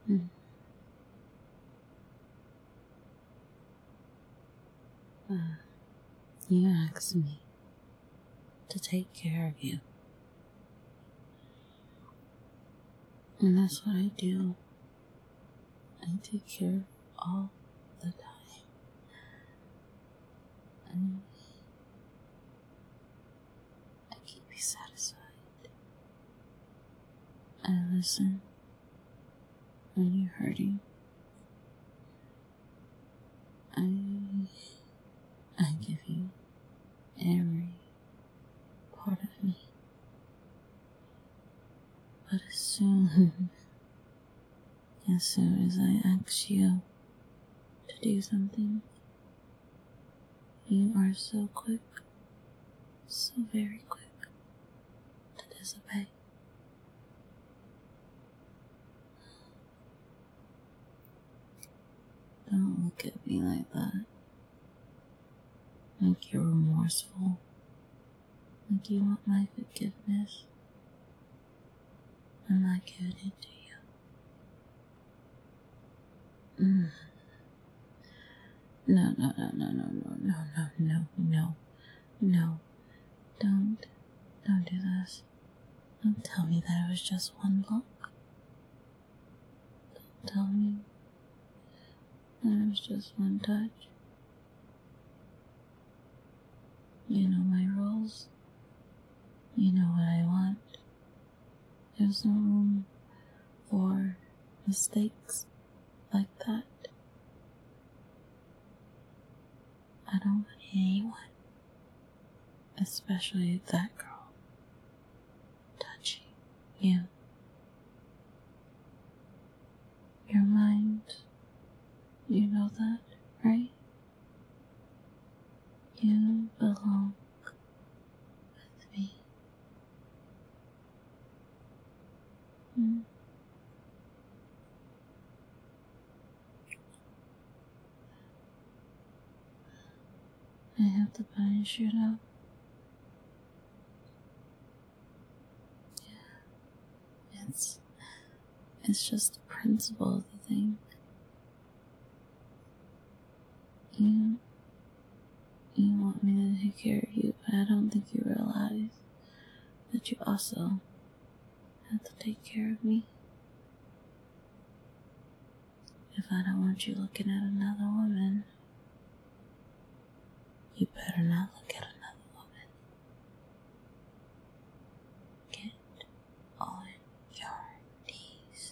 Mm. You asked me to take care of you. And that's what I do. I take care all the time. And I keep you satisfied. I listen when you're hurting. I give you every part of me. But as soon as I ask you to do something, you are so quick, so very quick to disobey. Don't look at me like that. Like you're remorseful. Like you want my forgiveness. I'm not giving it to you. No. Don't do this. Don't tell me that it was just one look. Don't tell me that it was just one touch. You know my rules. You know what I want. There's no room for mistakes like that. I don't want anyone, especially that girl, touching you. Your mind, you know that, right? You belong with me. I have to punish you now. Yeah, it's just the principle of the thing. You want me to take care of you, but I don't think you realize that you also have to take care of me. If I don't want you looking at another woman, you better not look at another woman. Get on your knees.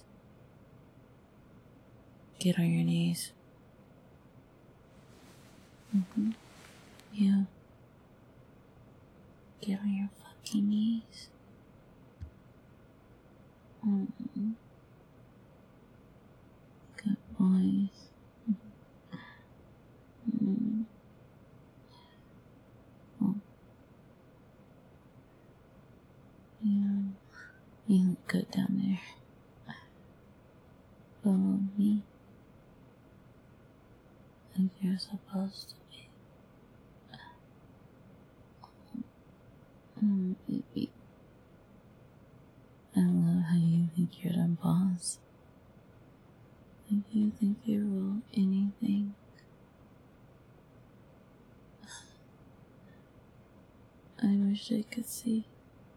Get on your knees. You. Get on your fucking knees. Good boys. You look good down there. Follow me like you're supposed to be. Baby. I love how you think you're the boss. Like you think you rule anything. I wish I could see.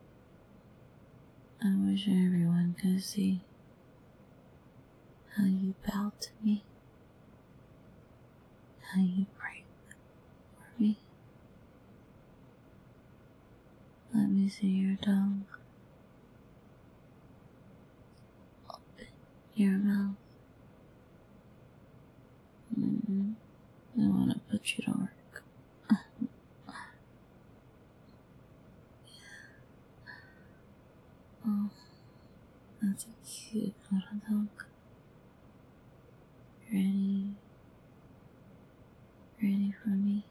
I wish everyone could see how you bow to me, how you break for me. Let me see your tongue. Open your mouth. I want to put you to work. Oh, that's a cute little dog. Ready for me?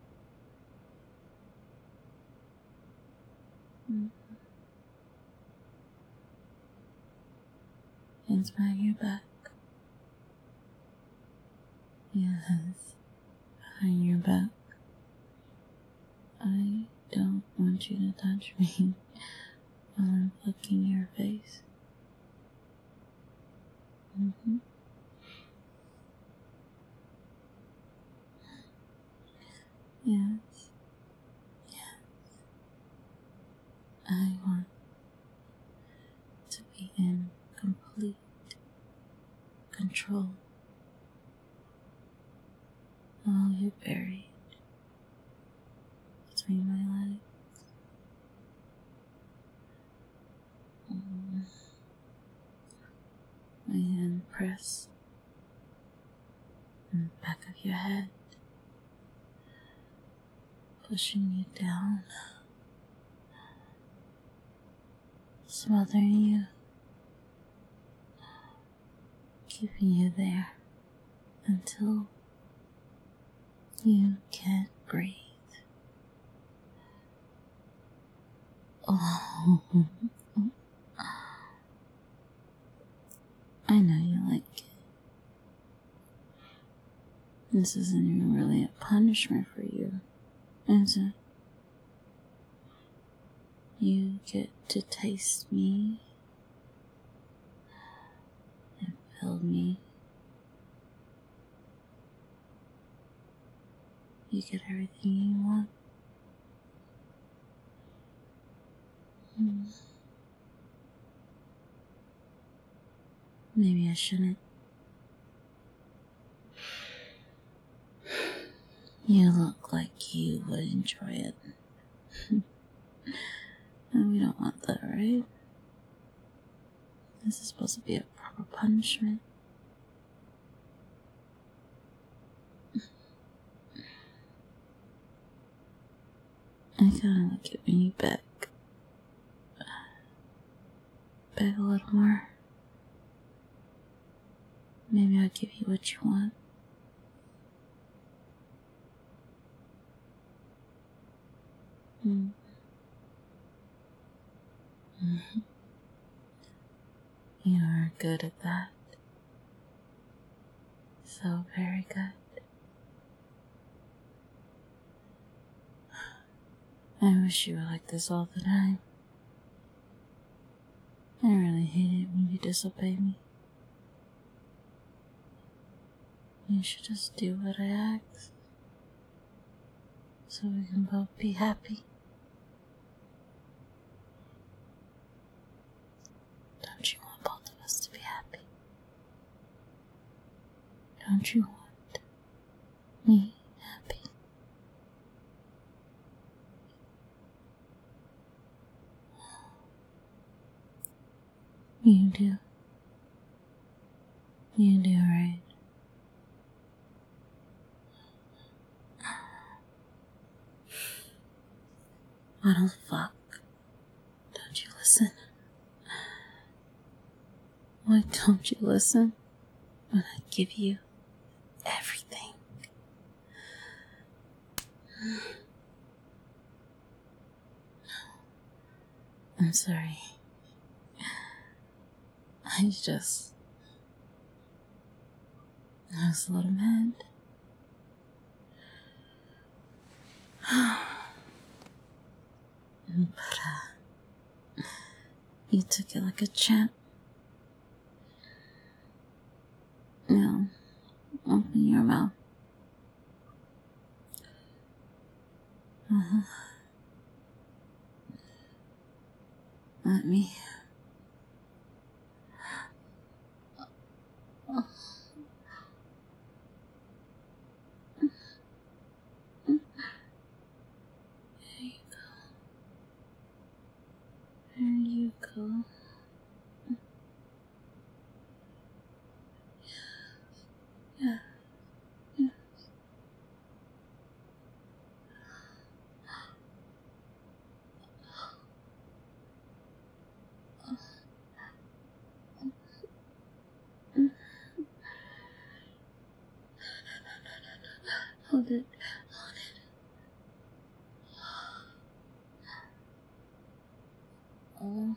Hands behind your back. Yes, behind your back. I don't want you to touch me while I'm fucking your face. be in complete control while you're buried between my legs. My hand press in the back of your head, pushing you down, smothering you, keeping you there until you can't breathe. Oh, I know you like it. This isn't even really a punishment for you, is it? You get to taste me and feel me. You get everything you want. Maybe I shouldn't. You look like you would enjoy it. And we don't want that, right? This is supposed to be a proper punishment. I kinda like it when you beg. Beg a little more. Maybe I'll give you what you want. You are good at that. So very good. I wish you were like this all the time. I really hate it when you disobey me. You should just do what I ask, so we can both be happy. Don't you want both of us to be happy? Don't you want me happy? You do. You do, right? What the fuck? Don't you listen? Why don't you listen when I give you everything? I'm sorry. I was a little mad. But, you took it like a champ. Now, open your mouth. Let me. There you go. Yeah. Hold it. Oh.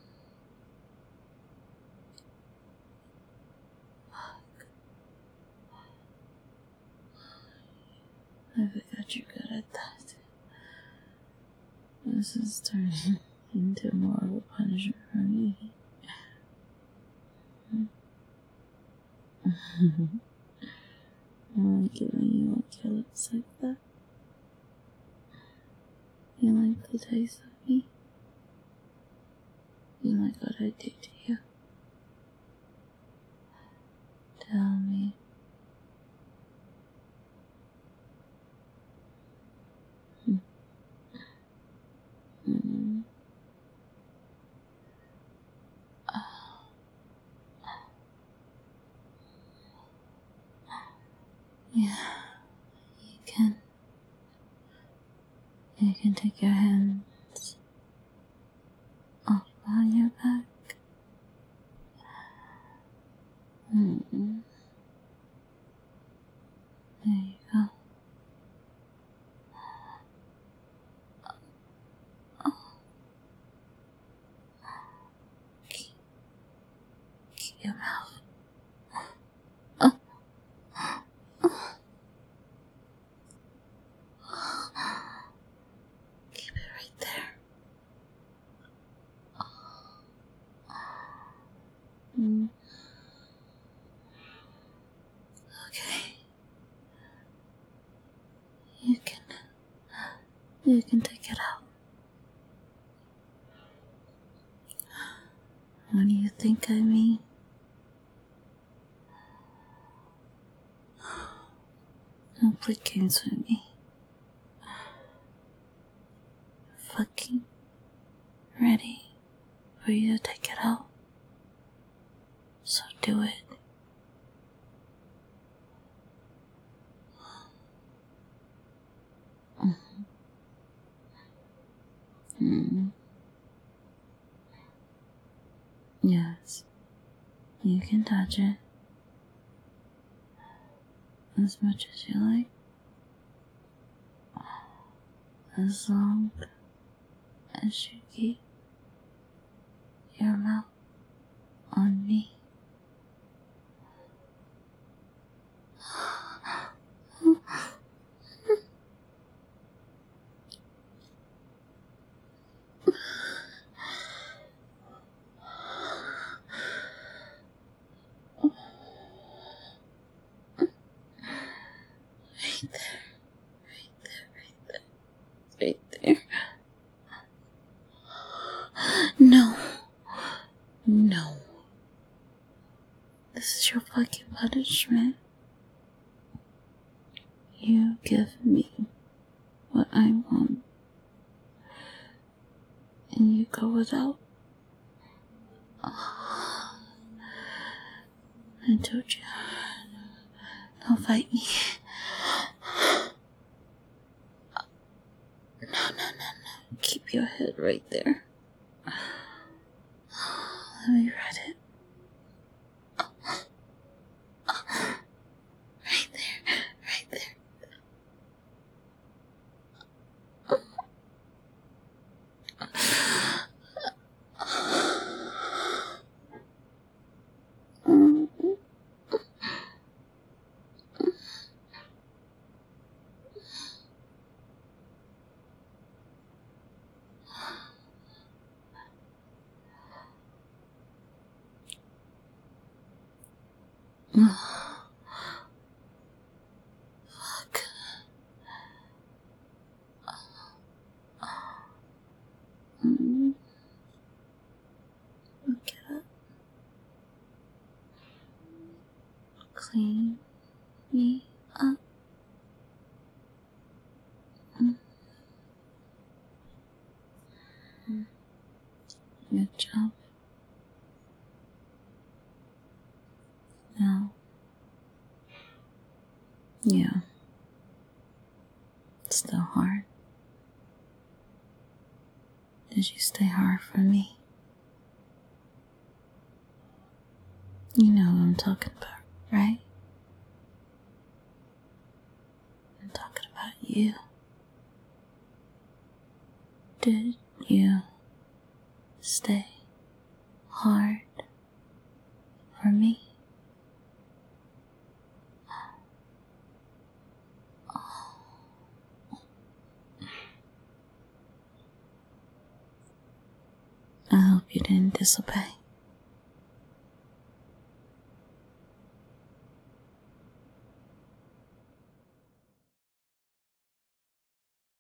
Fuck. I forgot you're good at that. This is turning into more of a punishment for me. I like it when you lick your lips like that. You like the taste of me. You like what I did to you. Tell me. Mm. Yeah, you can. You can take your hands off on your back. Mm. There you go. Keep your mouth. Keep it right there. Mm. Okay. You can take it out. What do you think I mean? Don't play games with me. Fucking ready for you to take it out. So do it. Yes, you can touch it as much as you like, as long as you keep your mouth on me. Right there, right there. No. This is your fucking punishment. You give me what I want, and you go without. I told you, don't fight me. No. Keep your head right there. Let me read it. Right there. Fuck. Get up. Clean me up. Good job. Now. Yeah. It's still hard. Did you stay hard for me? You know what I'm talking about, right? I'm talking about you. Did you stay hard for me? I hope you didn't disobey.